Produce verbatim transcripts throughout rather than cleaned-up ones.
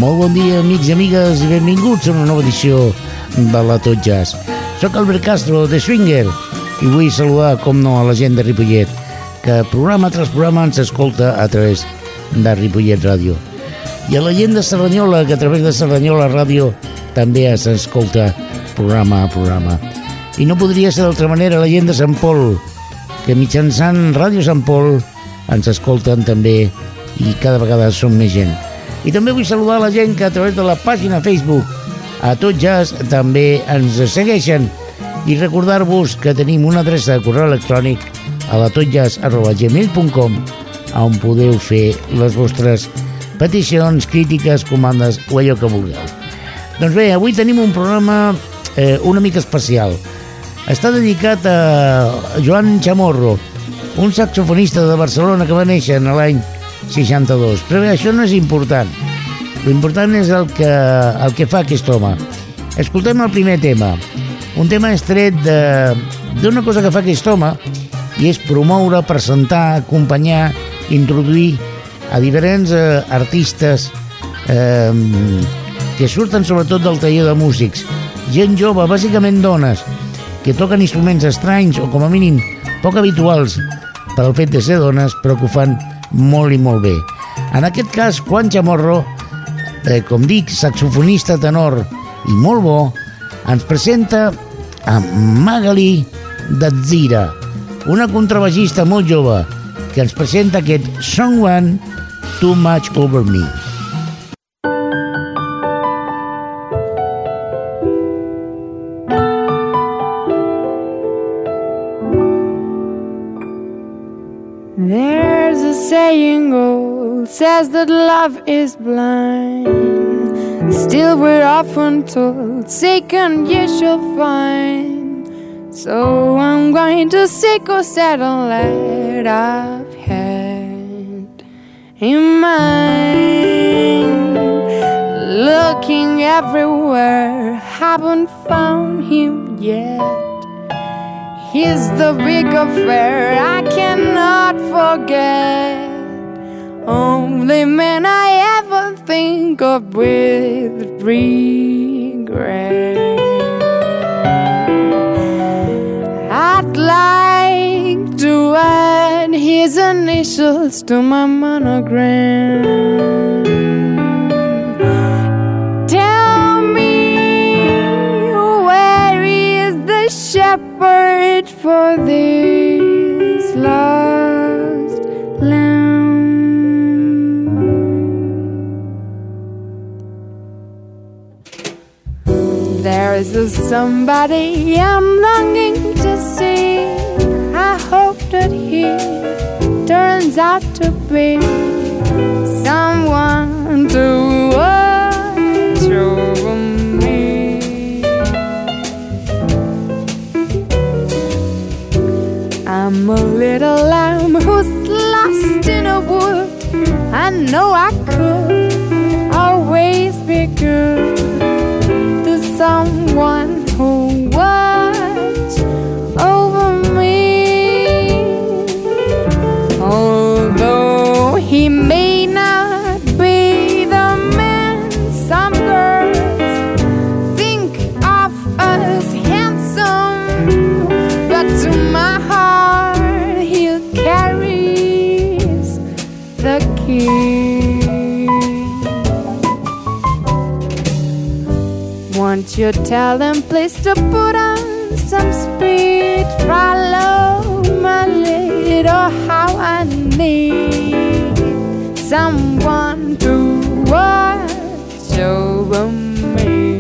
Molt bon dia, amics i amigues, i benvinguts a una nova edició de la Tot Jazz. Soc Albert Castro, de Swinger, i vull saludar, com no, a la gent de Ripollet, que programa tras programa ens escolta a través de Ripollet Ràdio. I a la gent de Cerdanyola, que a través de Cerdanyola Ràdio també s'escolta programa a programa. I no podria ser d'altra manera la gent de Sant Pol, que mitjançant Ràdio Sant Pol ens escolten també i cada vegada som més gent. I també vull saludar la gent que a través de la pàgina Facebook a Tot Jazz també ens segueixen i recordar-vos que tenim una adreça de correu electrònic a la totjazz arroba gmail punt com on podeu fer les vostres peticions, crítiques, comandes o allò que vulgueu. Doncs bé, avui tenim un programa eh, una mica especial. Està dedicat a Joan Chamorro, un saxofonista de Barcelona que va néixer en l'any seixanta-dos. Però bé, això no és important. L'important és el que, el que fa aquest home. Escoltem el primer tema. Un tema extret d'una cosa que fa aquest home, i és promoure, presentar, acompanyar, introduir a diferents eh, artistes eh, que surten sobretot del taller de músics. Gent jove, bàsicament dones, que toquen instruments estranys o com a mínim poc habituals pel fet de ser dones, però que ho fan molt i molt bé. En aquest cas, Juan Chamorro, eh, com dic, saxofonista tenor i molt bo, ens presenta a Magali Datzira, una contrabaixista molt jove, que ens presenta aquest Someone Too Much Over Me. There's a saying old, says that love is blind. Still we're often told, seek and you shall find. So I'm going to seek or settle that I've had in mind. Looking everywhere, haven't found him yet. He's the big affair I cannot forget. Only man I ever think of with regret. I'd like to add his initials to my monogram. Tell me, where is the shepherd for this lost lamb? There is a somebody I'm longing to see. I hope that he turns out to be someone to watch over me. I'm a little lamb who's lost in a wood. I know I could always be good to someone who watch over me. Although he may not be the man some girls think of as handsome, but to my heart he carries the key. Won't you tell them please to put on some speed? Follow my lead, or how I need someone to watch over me.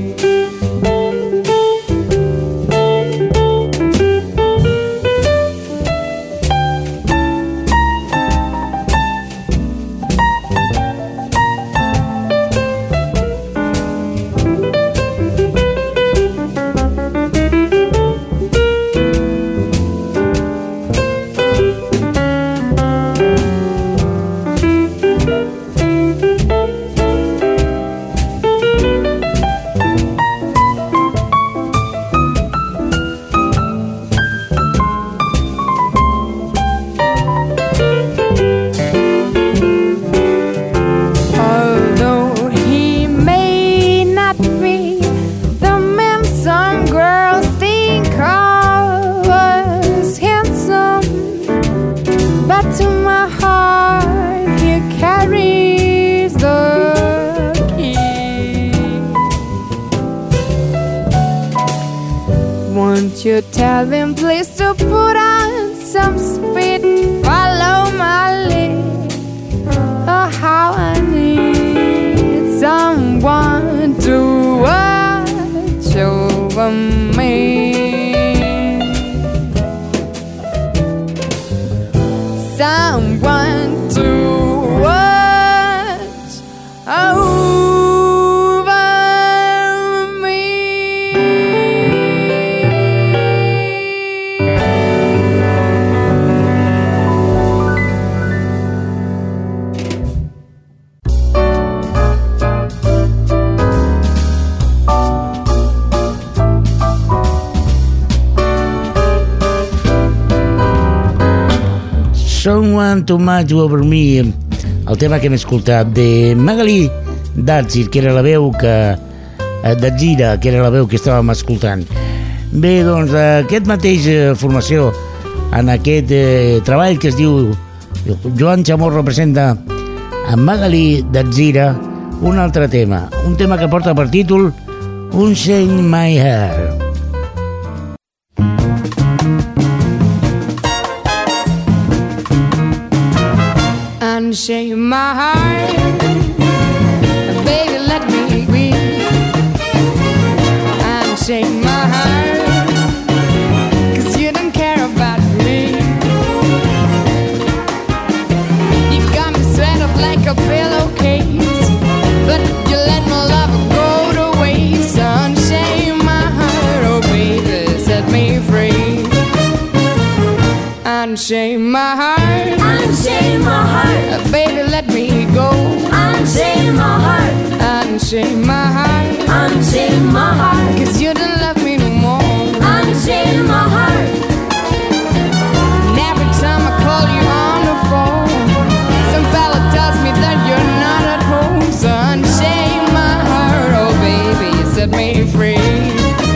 to my heart, he carries the key. Won't you tell him please to put on some speed, follow my lead? Oh, how I need someone to watch over me. Someone to watch over me. Someone to Much Over Me, el tema que hem escoltat de Magali Dadzir, que era la veu que Dadzira, que era la veu que estàvem escoltant. Bé, doncs aquest mateix eh, formació en aquest eh, treball que es diu Joan Chamorro presenta a Magali Dadzira un altre tema, un tema que porta per títol Unchain My Hair. Unchain my heart, baby, let me be. Unchain my heart, 'cause you don't care about me. You got me set up like a pillowcase, but you let my love go to waste. Unchain my heart, oh baby, set me free. Unchain my heart, unchain my heart, baby, let me go. Unchain my heart, unchain my heart, unchain my heart, 'cause you don't love me no more. Unchain my heart, and every time I call you on the phone, some fella tells me that you're not at home. So unchain my heart, oh baby, set me free.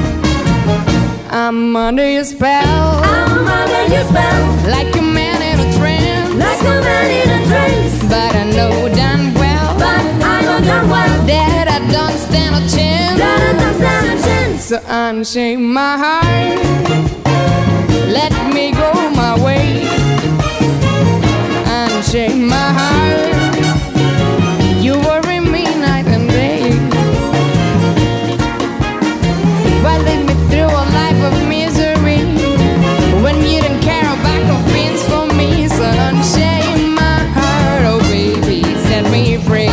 I'm under your spell, I'm under your spell, like a man in a trance, like a man in a trance. But I know damn well, but I know damn well, that I don't stand a chance, that I don't stand a chance. So unchain my heart, let me go my way. Unchain my heart, you worry me night and day. Why lead me through a life of misery when you don't care about complaints for me? So unchain my heart, oh baby, set me free.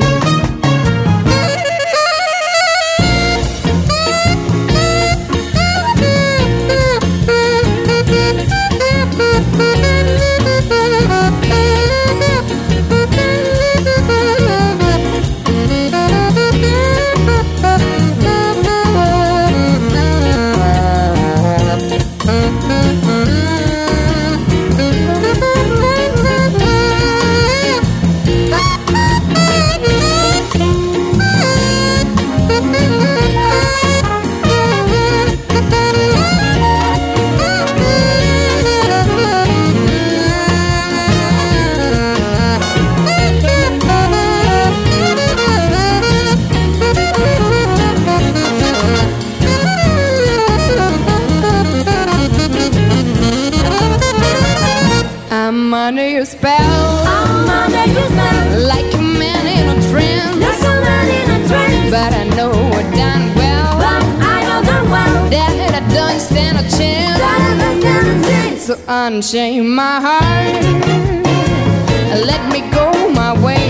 I'm under your spell, I'm under your spell, like a man in a trance, like a man in a trance. But I know damn well, but I know damn well, that I don't stand a chance, that I don't stand a chance. So unchain my heart, let me go my way.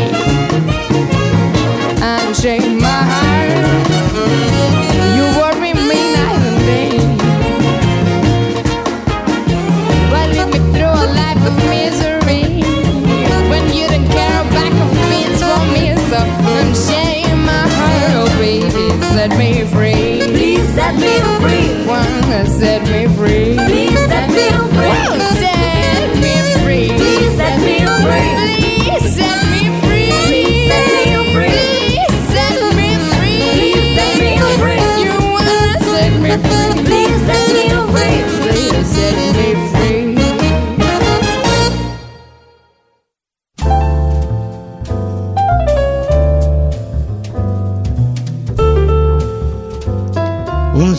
Unchain my heart, you worry me night and day. Why lead me through a life of misery when you don't care about complaints for me? So unchain my heart, oh baby, set me free. Please set me free. One, set me free. Please set me free. One, set me free. Please set me free. Please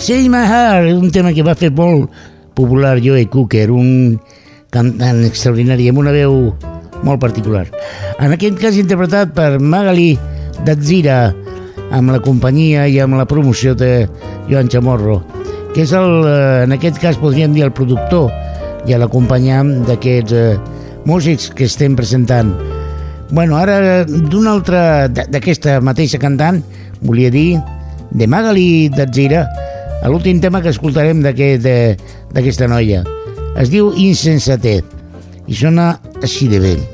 Say My Heart, un tema que va fer molt popular Joe Cooker, un cantant extraordinari amb una veu molt particular. En aquest cas interpretat per Magali Datzira, amb la companyia i amb la promoció de Joan Chamorro, que és el, en aquest cas podríem dir el productor i l'acompanyant d'aquests eh, músics que estem presentant. Bueno, ara d'una altra, d'aquesta mateixa cantant, volia dir, de Magali Datzira, l'últim tema que escoltarem d'aquesta noia. Es diu Insensatez i sona així de bé.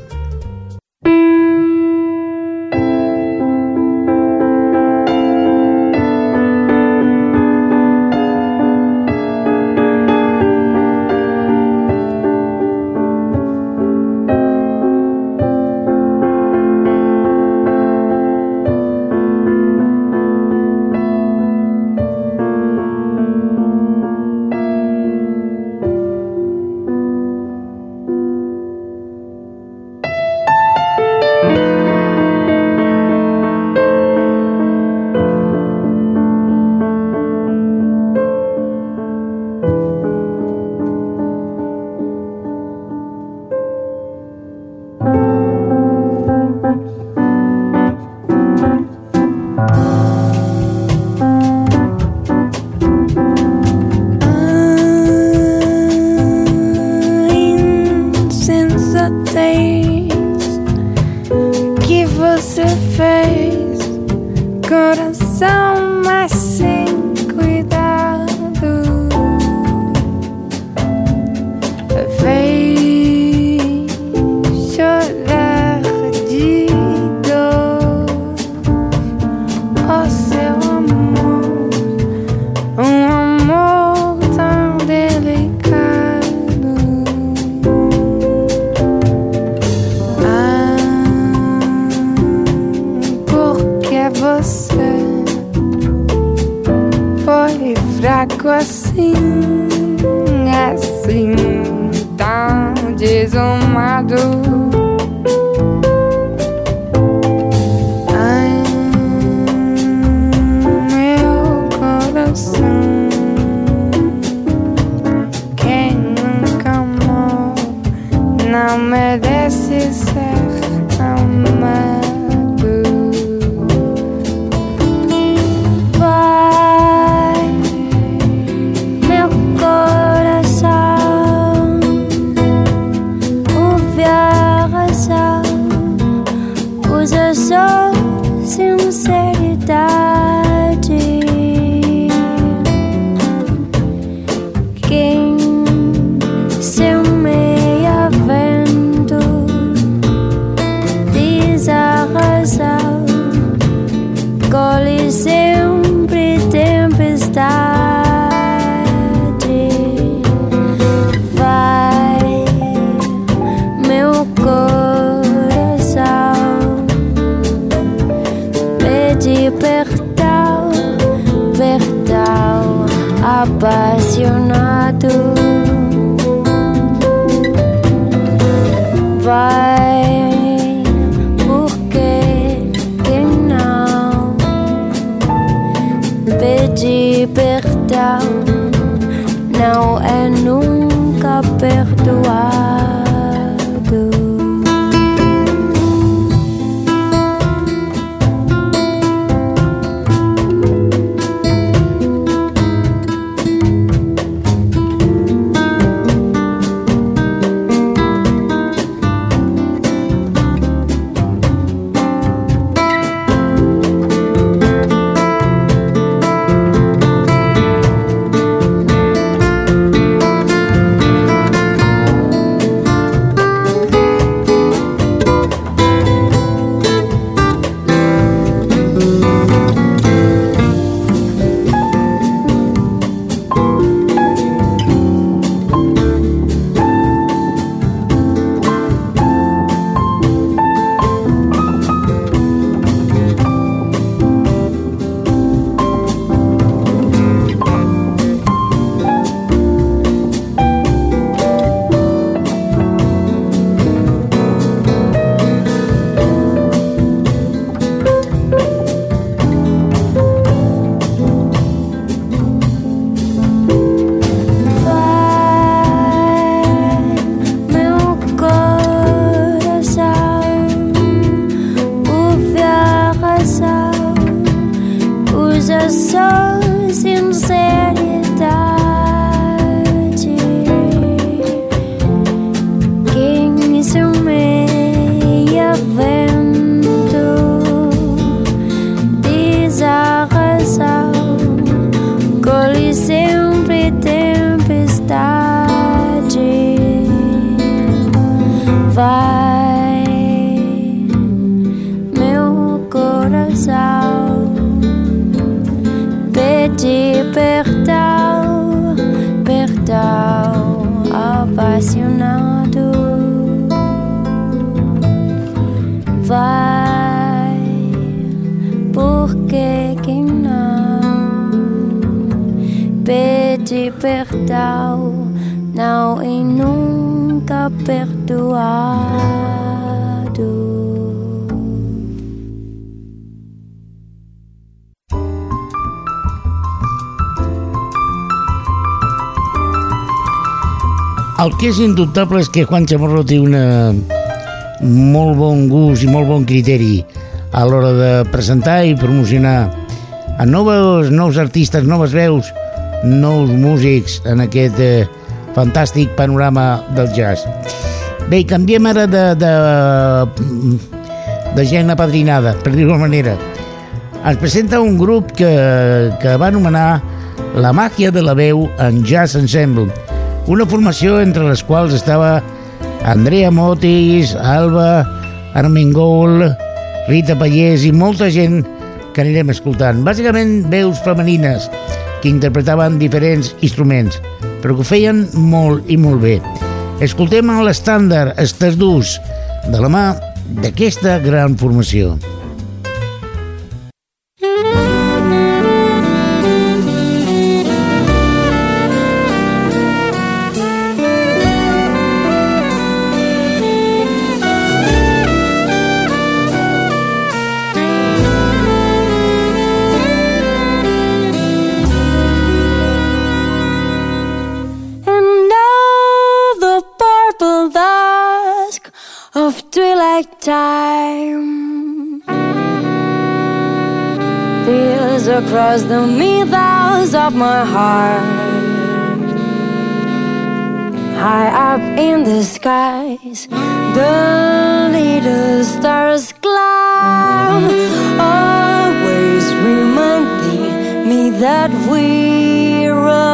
Desire vai, porque que não pede perdão, não e nunca perdoado. El que és indubtable és que Juan Chamorro té una molt bon gust i molt bon criteri a l'hora de presentar i promocionar a nous, nous artistes, noves veus, nous músics en aquest eh, fantàstic panorama del jazz. Bé, canviem ara de, de, de gent apadrinada, per dir-ho d'una manera. Ens presenta un grup que, que va anomenar La màgia de la veu en Jazz Ensemble, una formació entre les quals estava Andrea Motis, Alba Armengol, Rita Pallés i molta gent que anirem escoltant. Bàsicament veus femenines que interpretaven diferents instruments, però que ho feien molt i molt bé. Escoltem l'estàndard Stardust de la mà d'aquesta gran formació. Time feels across the meadows of my heart. High up in the skies, the little stars climb, always reminding me that we're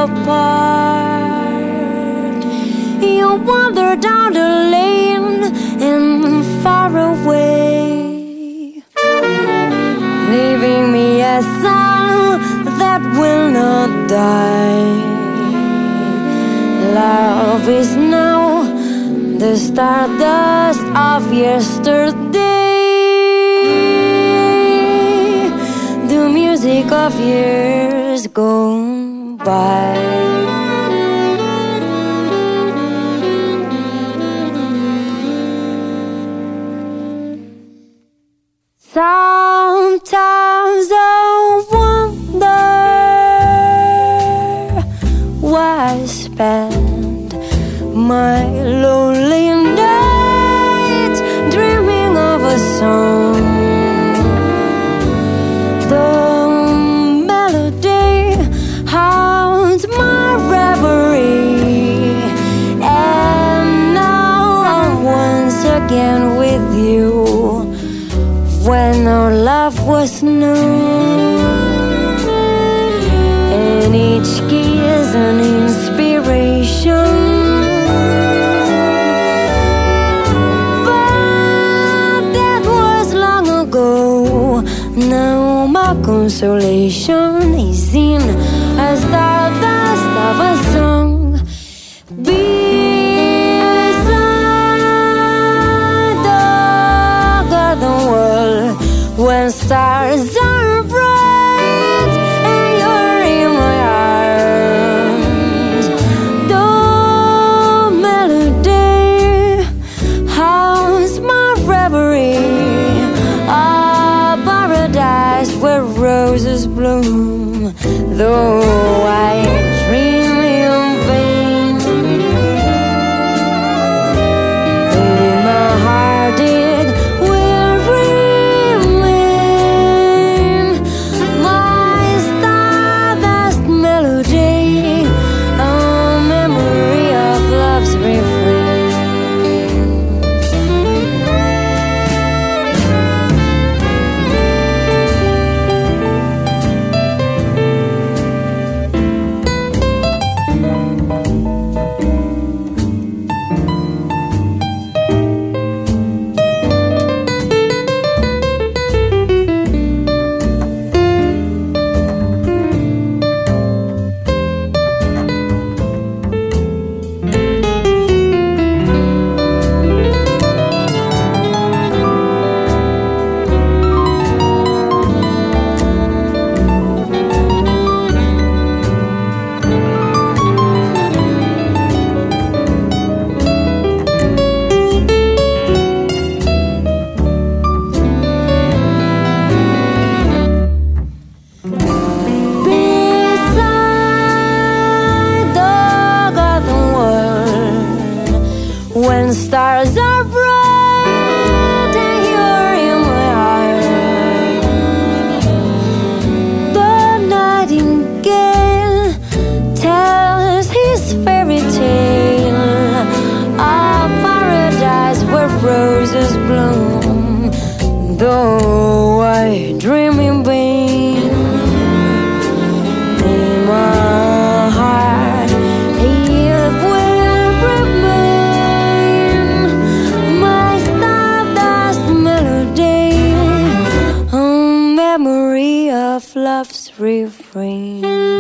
apart. You wander down the lane and far away, leaving me a song that will not die. Love is now the stardust of yesterday, the music of years gone by. Sometimes I wonder why I spend my lonely nights dreaming of a song. The melody haunts my reverie, and now I'm once again with you. When our love was new, and each key is an inspiration, but that was long ago. Now my consolation is in a stardust of a song. When stars are bright and you're in my arms, the melody haunts my reverie, a paradise where roses bloom, though I dream in vain. In my heart it will remain. love's refrain.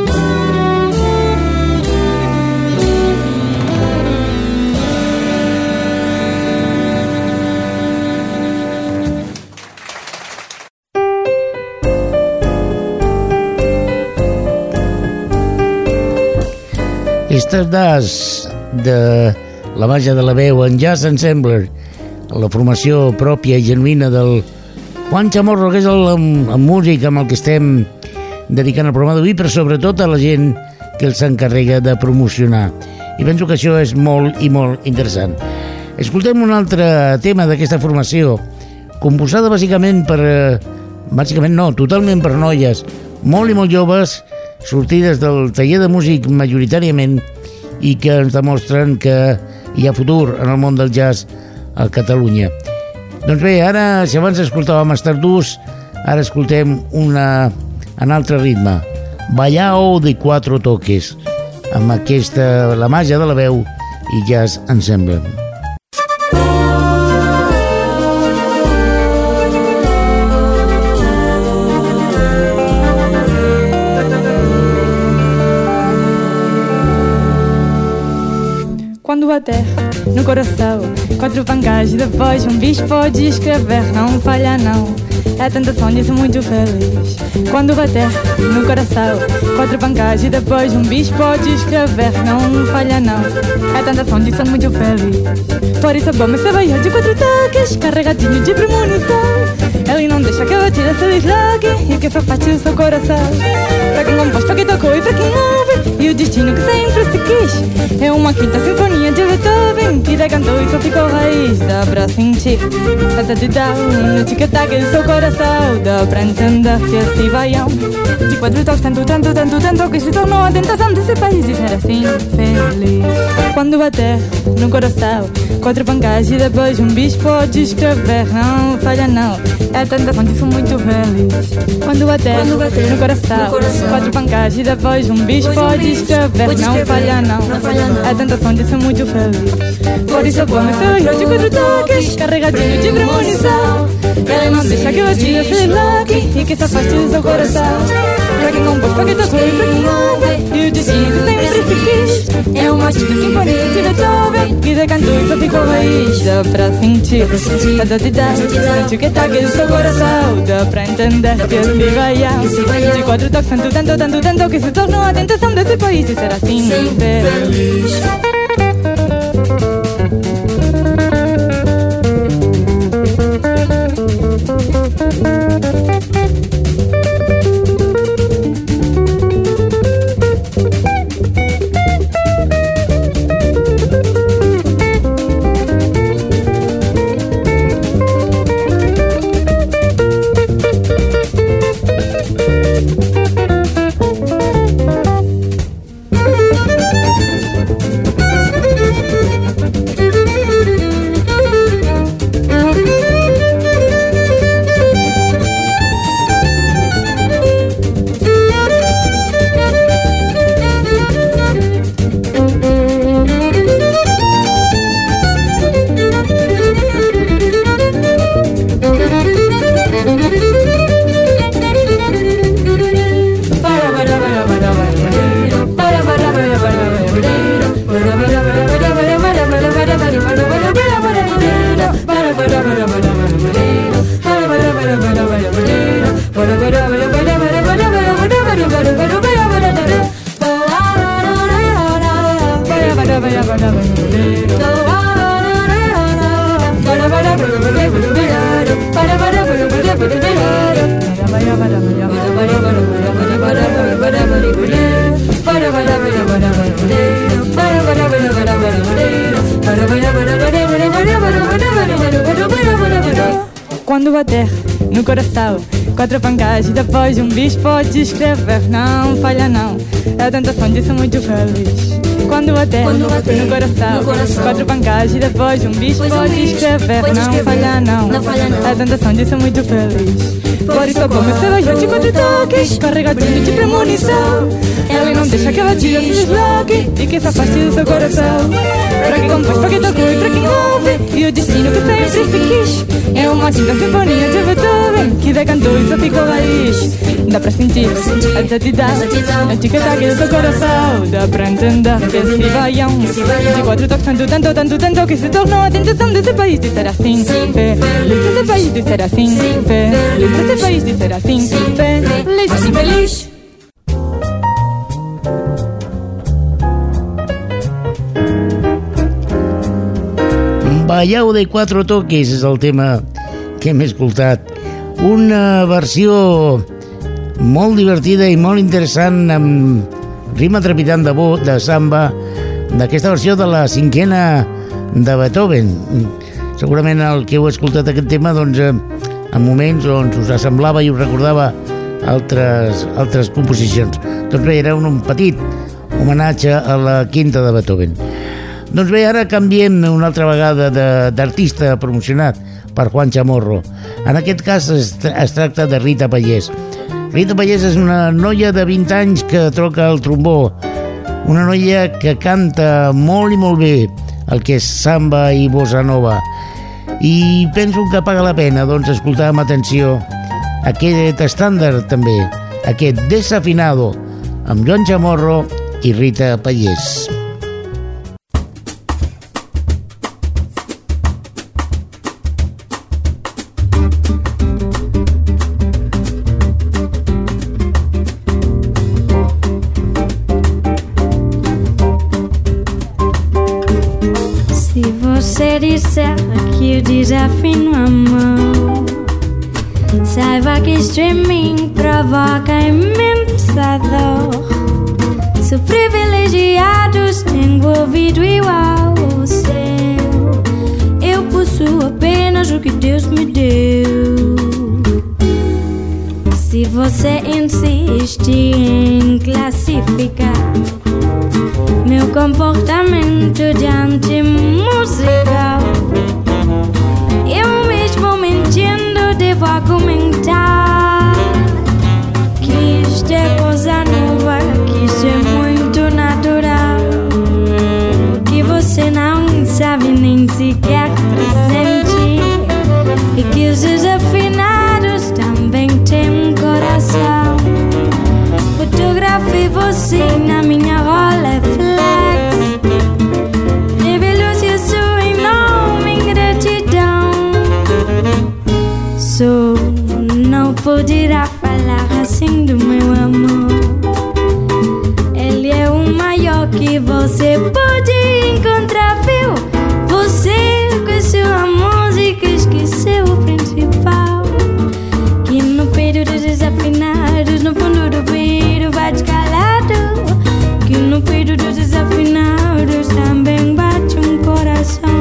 Estas das de la màgia de la veu en Jazz Ensembler, la formació pròpia i genuïna del Juan Chamorro, que és el, el, el músic amb el que estem dedicant el programa d'avui, però sobretot a la gent que el s'encarrega de promocionar. I penso que això és molt i molt interessant. Escoltem un altre tema d'aquesta formació, composada bàsicament per... bàsicament no, totalment per noies molt i molt joves, sortides del taller de músic majoritàriament i que ens demostren que hi ha futur en el món del jazz a Catalunya. Doncs bé, ara, si abans escoltàvem Stardust, ara escoltem una, en altre ritme, Ballao de Cuatro Toques, amb aquesta, la màgia de la veu i Jazz Ensemble. Quando a terra no coração, quatro pancas e depois um bicho pode escrever, não falha não, é tentação de ser muito feliz. Quando bater no coração, quatro pancas e depois um bicho pode escrever, não falha não, é tentação de ser muito feliz. Por isso é bom me saber de quatro toques, carregadinho de premonição. Ele não deixa que a batida se desloque e que só parte do seu coração. Pra quem compôs, pra quem tocou e pra quem ouve, e o destino que sempre se quis, é uma quinta sinfonia de Beethoven, que decantou e só ficou raiz. Dá pra sentir a batidão no tic-tac do seu coração, dá pra entender que esse vaião de quatro toques, tanto, tanto, tanto, tanto, que se tornou a tentação de ser país e ser assim feliz. Quando bater no coração, quatro pancas e depois um bicho pode escrever, não falha não, é a tentação de ser muito feliz. Quando bater, Quando bater no, coração, no coração, quatro pancas e depois um bicho pode escrever, pode não falha não, não falha não, é a tentação de ser muito feliz. Por isso é bom ser de quatro toques, carregadinho de premonição. Ele não deixa que a batida se desloque e que se afaste do seu coração. Pra quem compôs, pra quem tocou e pra quem ouve, e o destino que sempre se quis, é uma quinta sinfonia de Beethoven, que decantou e só ficou raiz. Dá pra sentir a batidão no tic-tac do seu coração, dá pra entender que esse vaião de quatro toques, tanto, tanto, tanto, tanto, que se tornou a tentação desse país de ser assim feliz. Quando bater no coração, quatro pancas e depois um bicho pode escrever, não falha não, é a tentação de ser muito feliz. Quando bater, Quando bater no, coração, no coração, quatro pancas e depois um bicho pode, pode escrever, pode não, escrever falha não, não falha não, é a tentação de ser muito feliz. Por isso como se veja de quatro toques, carregadinho de premonição. Ele não deixa que a batida se desloque e que se afaste do seu coração. Pra quem compôs, pra quem tocou e pra quem ouve, e o destino que sempre se quis, é uma quinta sinfonia de Beethoven, bem que de canto isso ficou raiz. Dá pra sentir a exatidade, a tic-tac do teu coração. Dá pra entender que esse vaião de quatro toques tanto, tanto, tanto, tanto que se tornou a tentação desse país de ser assim. Feliz desse país de ser assim. Feliz desse país de ser assim. Feliz, assim feliz. Ballau de quatre toques és el tema que hem escoltat. Una versió molt divertida i molt interessant amb rima trepidant de bo, de samba, d'aquesta versió de la cinquena de Beethoven. Segurament el que heu escoltat aquest tema, doncs, en moments doncs, us assemblava i us recordava altres, altres composicions. Doncs bé, era un, un petit homenatge a la quinta de Beethoven. Doncs bé, ara canviem una altra vegada d'artista promocionat per Juan Chamorro. En aquest cas es, es tracta de Rita Pallés. Rita Pallés és una noia de vint anys que toca el trombó, una noia que canta molt i molt bé el que és samba i bossa nova, i penso que paga la pena doncs, escoltar amb atenció aquest estàndard també, aquest Desafinado, amb Joan Chamorro i Rita Pallés. Se disser que eu desafino a mão, saiba que streaming provoca imensa dor. Sou privilegiados, tenho ouvido igual ao seu. Eu possuo apenas o que Deus me deu. Se você insiste em classificar meu comportamento diante musical, eu mesmo mentindo devo argumentar que isto é coisa nova, que isto é muito natural, que você não sabe nem sequer sentir, e que os desafinados também têm um coração. Fotografei você na minha Rolleiflex, revelo-se a sua enorme ingratidão. Só não poderá falar assim do meu amor. Ele é o maior que você pode encontrar, viu? Você com sua música esqueceu o principal, que no peito dos desafinados, no fundo do peito bate calado, que no peito dos desafinados também bate um coração.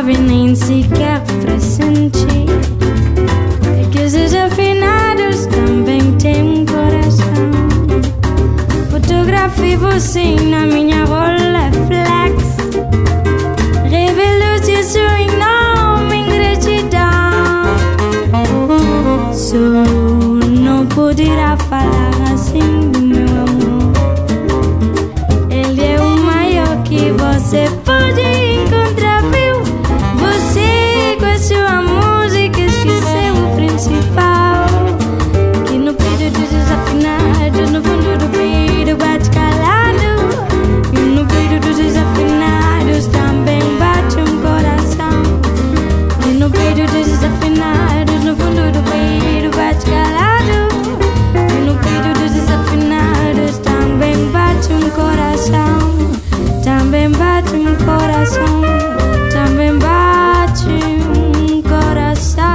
sabe nem sequer pressentir que os desafinados também têm um coração. Fotografie você na minha Rolleiflex, revelo-te sua enorme ingratidão. Só não poderá falar assim do meu amor. Ele é o maior que você pode encontrar, viu? Você com a sua música esqueceu o principal, que no peito dos desafinados, no fundo do peito bate calado. E no peito dos desafinados também bate um coração. E no peito dos desafinados, no fundo do peito bate calado. E no peito dos desafinados também bate um coração. Também bate um coração. Também bate um coração.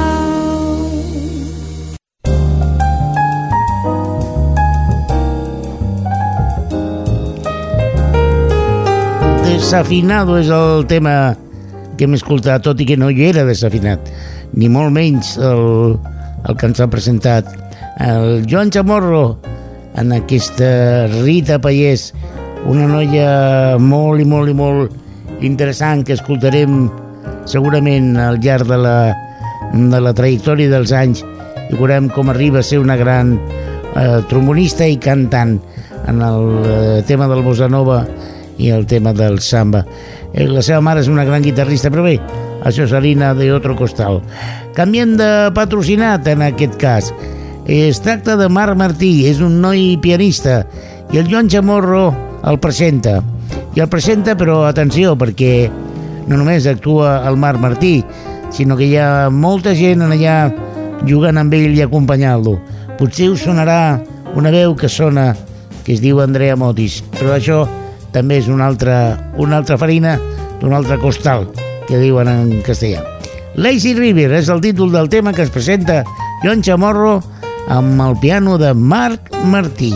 Desafinado és el tema que hem escoltat, tot i que no hi era desafinat, ni molt menys el, el que ens ha presentat el Joan Chamorro en aquesta Rita Pallés, una noia molt i molt i molt interessant que escoltarem segurament al llarg de la, de la trajectòria dels anys i veurem com arriba a ser una gran eh, trombonista i cantant en el eh, tema del bossa nova i el tema del samba. Eh, la seva mare és una gran guitarrista, però bé, això és harina de otro costal. Canviem de patrocinat en aquest cas. Es tracta de Marc Martí, és un noi pianista i el Joan Chamorro el presenta. I el presenta, però atenció, perquè no només actua el Marc Martí, sinó que hi ha molta gent allà jugant amb ell i acompanyant-lo. Potser us sonarà una veu que sona, que es diu Andrea Motis, però això també és una altra, una altra farina d'un altre costal, que diuen en castellà. Lazy River és el títol del tema que es presenta Joan Chamorro amb el piano de Marc Martí.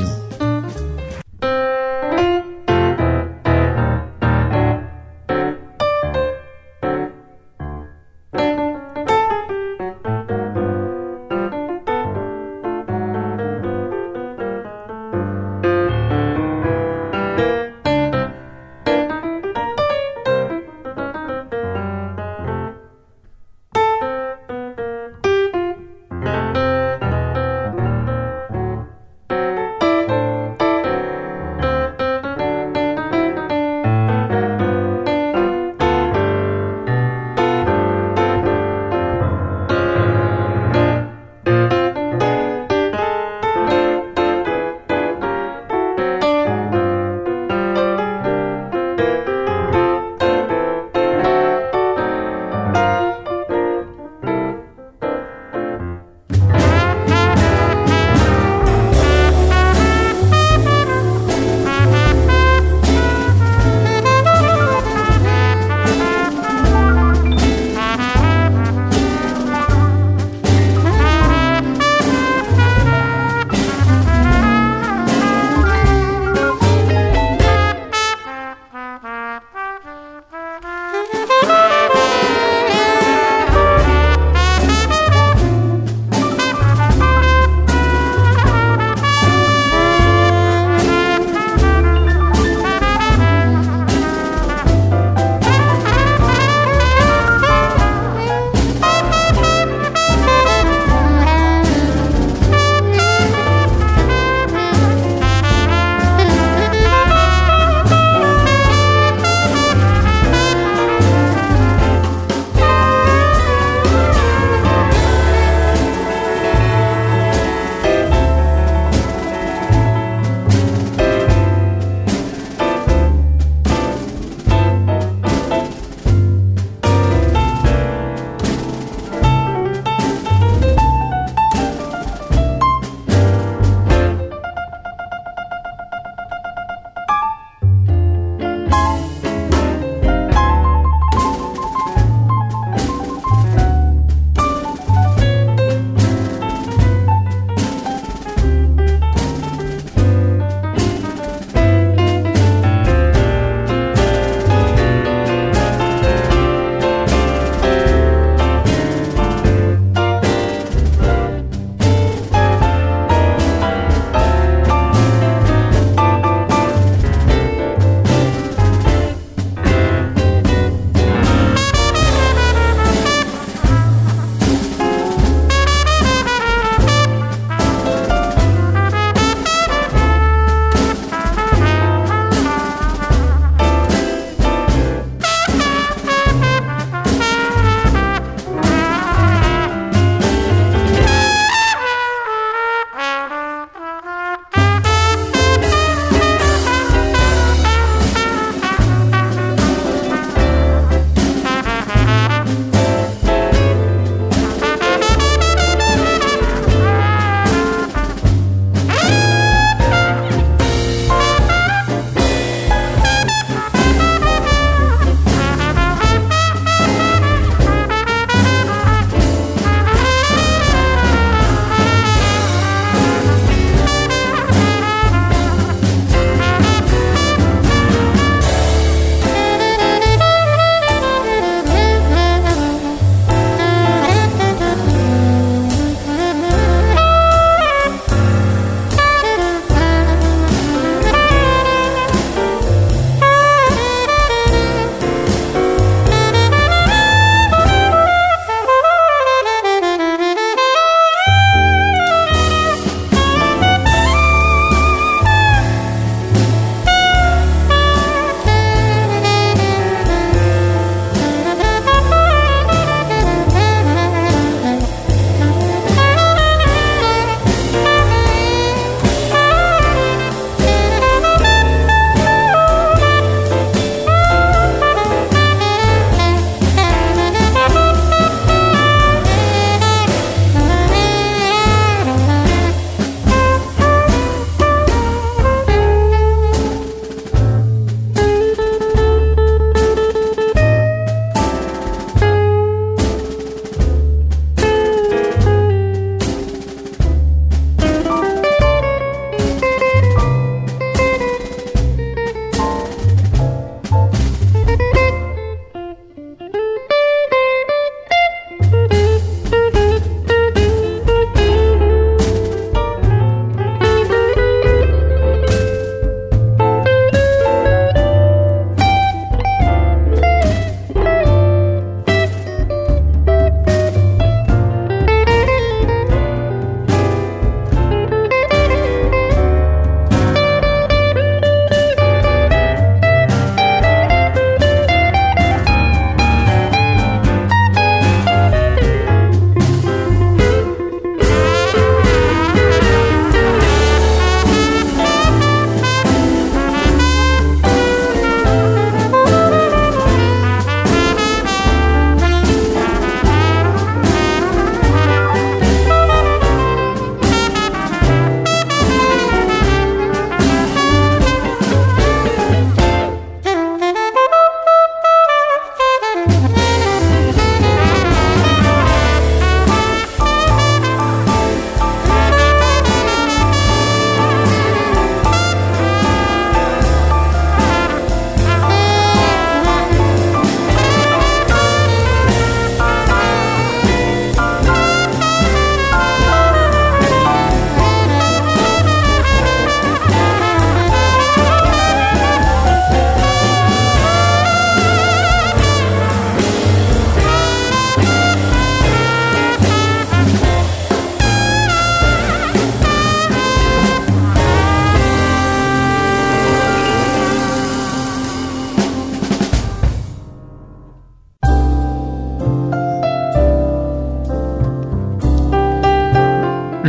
Thank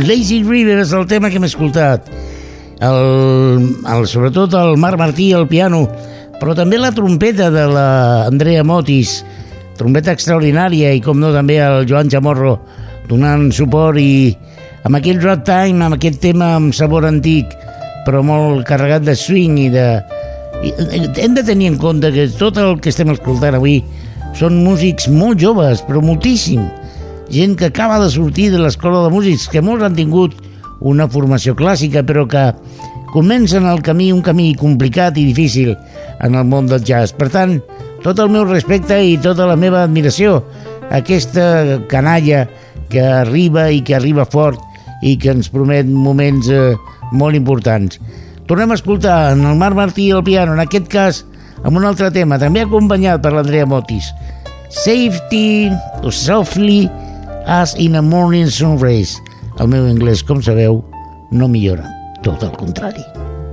Lazy River és el tema que hem escoltat. El, el, sobretot el Marc Martí al piano, però també la trompeta de la Andrea Motis, trompeta extraordinària, i com no també el Joan Chamorro donant suport, i amb aquell ragtime, amb aquest tema amb sabor antic, però molt carregat de swing i de... I hem de tenir en compte que tot el que estem escoltant avui són músics molt joves, però moltíssim. Gent que acaba de sortir de l'escola de músics, que molts han tingut una formació clàssica, però que comencen el camí, un camí complicat i difícil en el món del jazz. Per tant, tot el meu respecte i tota la meva admiració a aquesta canalla que arriba i que arriba fort i que ens promet moments eh, molt importants. Tornem a escoltar en el Marc Martí al piano, en aquest cas amb un altre tema, també acompanyat per l'Andrea Motis. Safety o Softly as in a Morning Sunrise. El meu anglès, com sabeu, no millora, tot el contrari.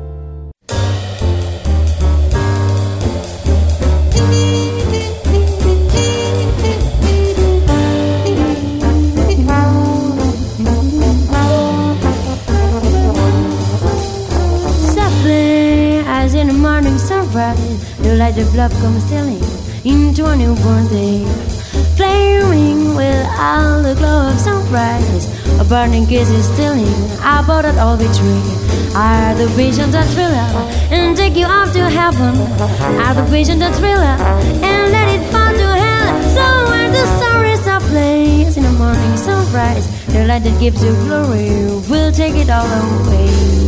Softly as in a morning sunrise, the light of love comes stealing into a newborn day, flaming with all the glow of sunrise. A burning kiss is stealing about that all victory. Are the visions that thrill out and take you off to heaven? Are the visions that thrill out and let it fall to hell? So where the star is a place in the morning sunrise, the light that gives you glory will take it all away.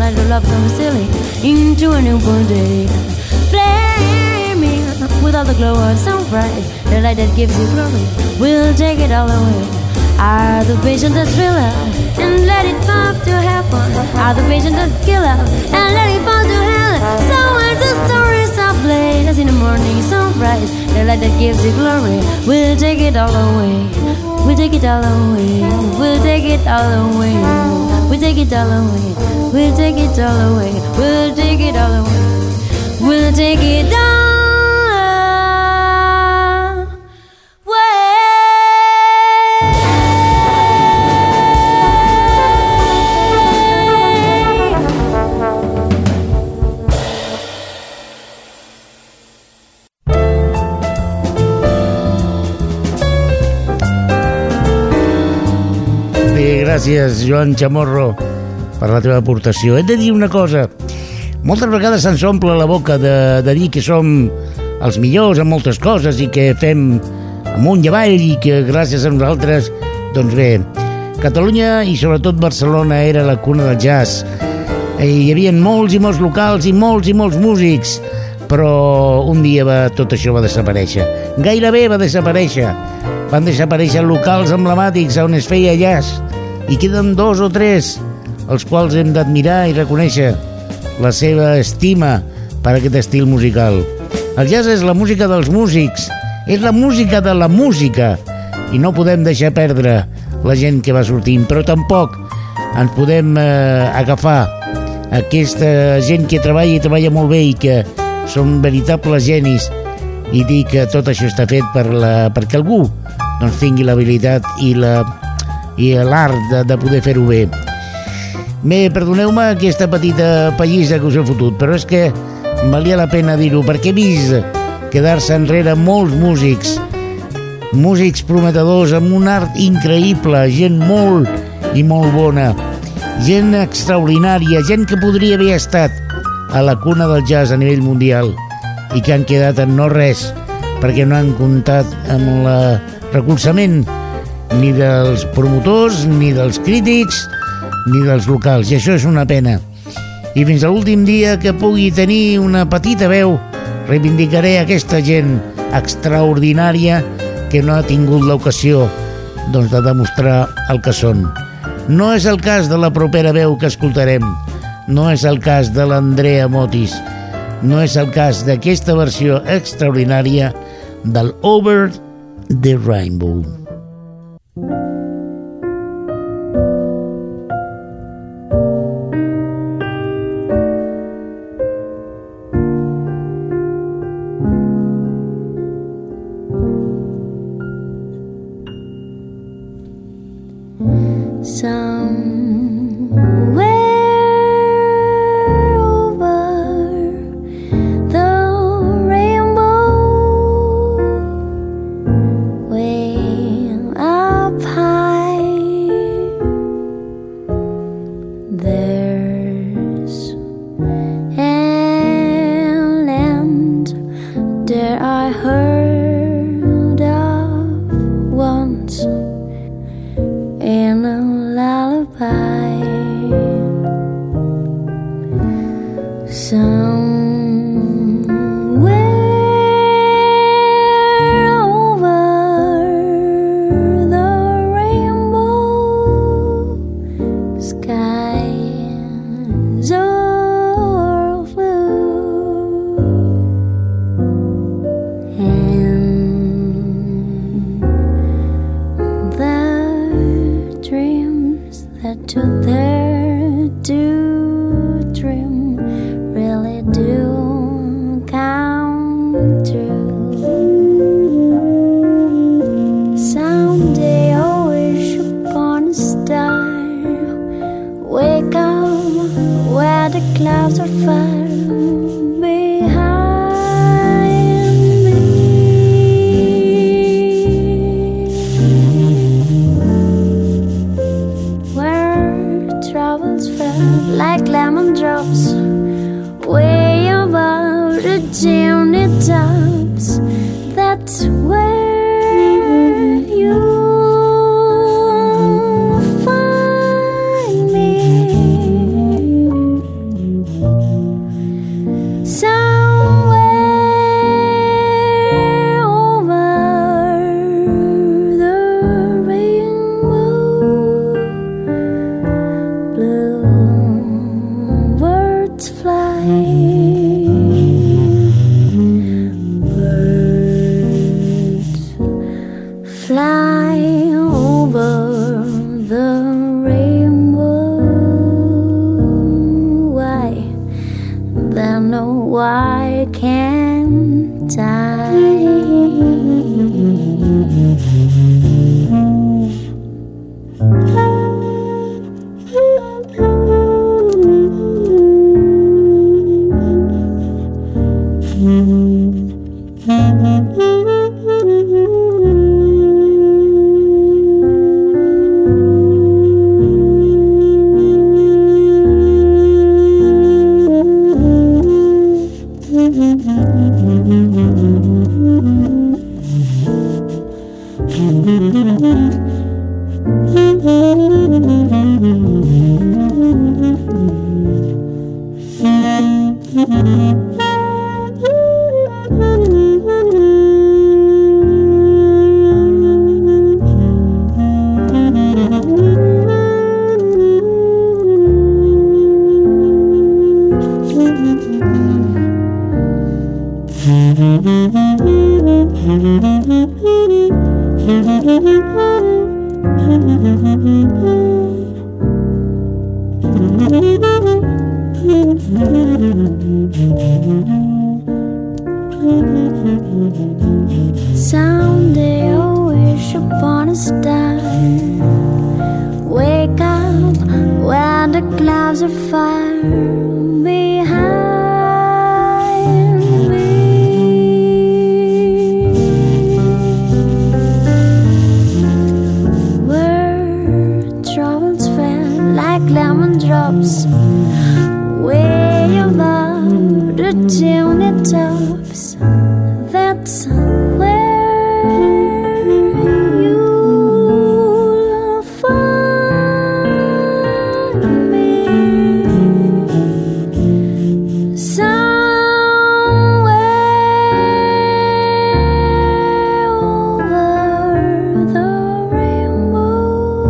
light of love comes sailing into a newborn day. Flaming with all the glow of sunrise, the light that gives you glory will take it all away. Are the patient that thrill out and let it pop to heaven? Are the patient that kill out and let it fall to hell? So as the stories are played as in the morning sunrise, the light that gives you glory will take it all away. We'll take it all away. We'll take it all away. We'll take it all away. We'll take it all away. We'll take it all away. We'll take it all away. Gràcies, Joan Chamorro, per la teva aportació. He de dir una cosa. Moltes vegades se'ns omple la boca de, de dir que som els millors en moltes coses i que fem amunt i avall i que gràcies a nosaltres, doncs bé, Catalunya i sobretot Barcelona era la cuna del jazz. Hi havia molts i molts locals i molts i molts músics, però un dia va, tot això va desaparèixer. Gairebé va desaparèixer. Van desaparèixer locals emblemàtics on es feia jazz i queden dos o tres, els quals hem d'admirar i reconèixer la seva estima per aquest estil musical. El jazz és la música dels músics, és la música de la música, i no podem deixar perdre la gent que va sortint, però tampoc ens podem eh, agafar aquesta gent que treballa i treballa molt bé i que són veritables genis i dir que tot això està fet per la, perquè algú doncs, tingui l'habilitat i la i l'art de, de poder fer-ho bé. Bé, perdoneu-me aquesta petita pallissa que us he fotut, però és que valia la pena dir-ho, perquè he vist quedar-se enrere molts músics, músics prometedors amb un art increïble, gent molt i molt bona, gent extraordinària, gent que podria haver estat a la cuna del jazz a nivell mundial i que han quedat en no res perquè no han comptat amb el recolzament ni dels promotors, ni dels crítics, ni dels locals, i això és una pena. I fins a l'últim dia que pugui tenir una petita veu, reivindicaré aquesta gent extraordinària que no ha tingut l'ocasió doncs, de demostrar el que són. No és el cas de la propera veu que escoltarem, no és el cas de l'Andrea Motis, no és el cas d'aquesta versió extraordinària del Over the Rainbow. miles of fire behind me. Where troubles fell like lemon drops way above the chimney tops. That's where you'll find me. Somewhere over the rainbow,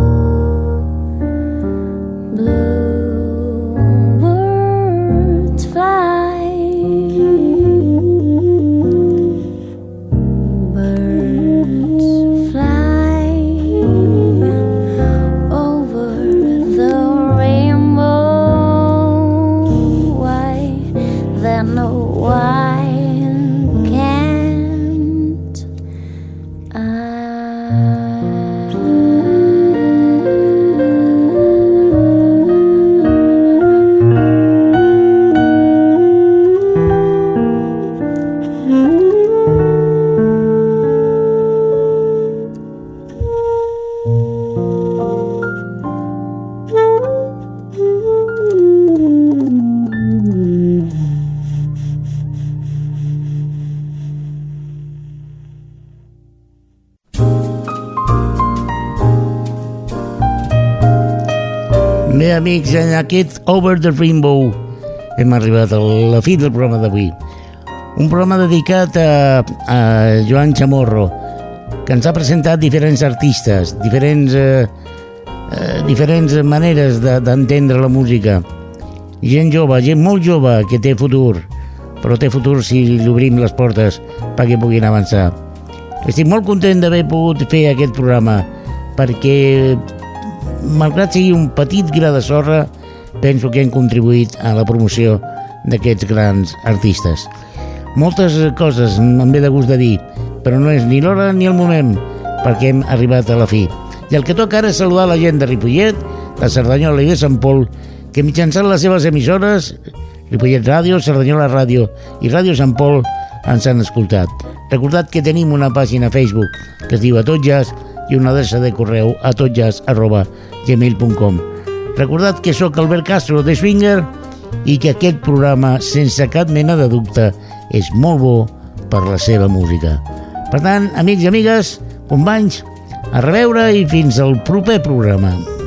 bluebirds fly. Birds fly over the rainbow. Why then no why can't I? Bé, amics, en aquest Over the Rainbow hem arribat a la fi del programa d'avui. Un programa dedicat a, a Joan Chamorro, que ens ha presentat diferents artistes, diferents, eh, eh, diferents maneres de, d'entendre la música. Gent jove, gent molt jove, que té futur, però té futur si li obrim les portes perquè puguin avançar. Estic molt content d'haver pogut fer aquest programa, perquè malgrat sigui un petit gra de sorra, penso que hem contribuït a la promoció d'aquests grans artistes. Moltes coses em ve de gust de dir, però no és ni l'hora ni el moment, perquè hem arribat a la fi. I el que toca ara és saludar la gent de Ripollet, de Cerdanyola i de Sant Pol, que mitjançant les seves emissores, Ripollet Ràdio, Cerdanyola Ràdio i Ràdio Sant Pol, ens han escoltat. Recordad que tenim una pàgina a Facebook que es diu A Tot Jazz i una adreça de correu a totjazz arroba gmail punt com. Recordad que sóc Albert Castro de Swinger i que aquest programa, sense cap mena de dubte, és molt bo per la seva música. Per tant, amics i amigues, companys, a reveure i fins al proper programa.